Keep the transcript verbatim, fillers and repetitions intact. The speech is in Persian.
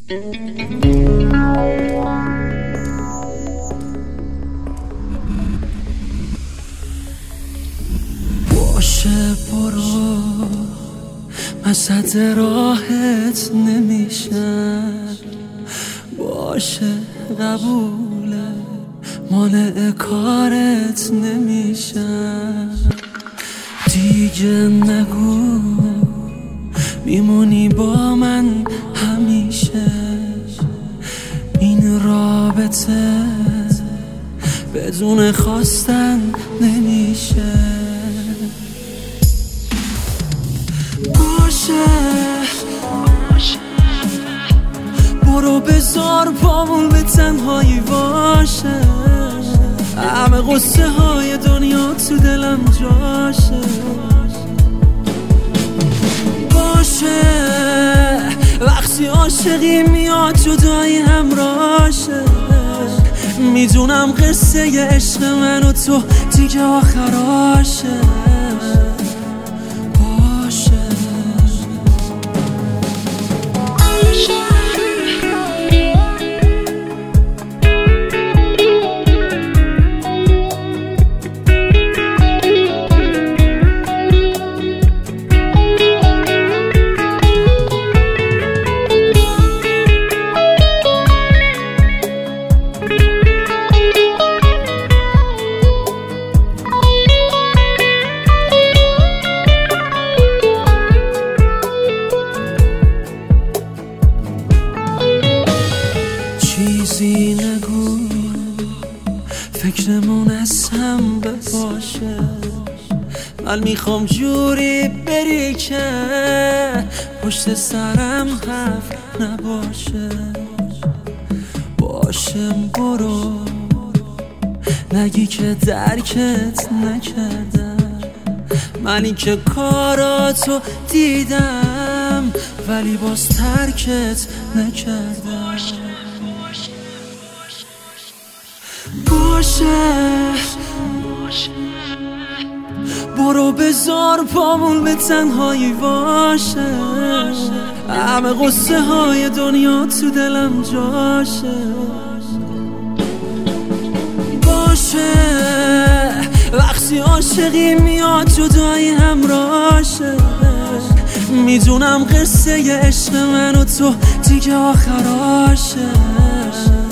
باشه برو، من صد راحت نمیشم. باشه قبوله، مانع کارت نمیشم. دیگه نگو میمونی با من همیشه. این رابطه بدون خواستن نمیشه. باشه برو بذار پامون به تنهایی باشه. همه قصه های دنیا تو دلم جاشه. باشه وقتی عاشقی میاد جدایی همراشه. میدونم قصه عشق من و تو دیگه آخراشه. چیزی نگو فکرمون از هم باشه. من میخوام جوری بری که پشت سرم حرف نباشه. باشه برو نگی که درکت نکردم. منی که کاراتو دیدم ولی باز ترکت نکردم. باشه برو بذار پامون به تنهایی باشه. همه قصه های دنیا تو دلم جاشه. باشه وقتی عاشقی میاد جدایی همراشه. میدونم قصه عشق من و تو دیگه آخراشه.